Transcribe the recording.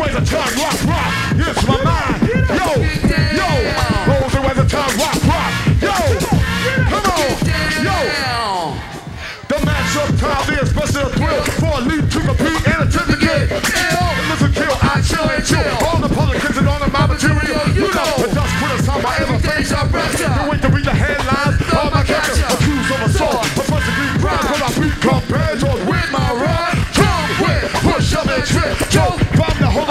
ways of time rock rock. It's my mind. Yo, yo. Rolls and ways of time rock rock. Yo, come on. Yo. The matchup time is special thrill for a lead to compete and attempt to get.